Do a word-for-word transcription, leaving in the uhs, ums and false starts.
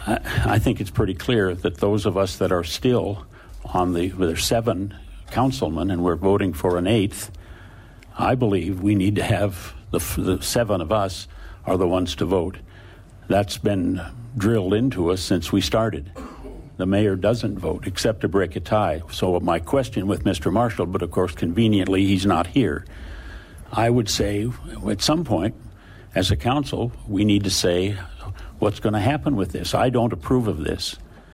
I, I think it's pretty clear that those of us that are still on the, there's seven councilmen and we're voting for an eighth, I believe we need to have the, the seven of us are the ones to vote. That's been drilled into us since we started. The mayor doesn't vote except to break a tie. So my question with Mister Marshall, but of course conveniently he's not here, I would say at some point as a council we need to say what's going to happen with this. I don't approve of this.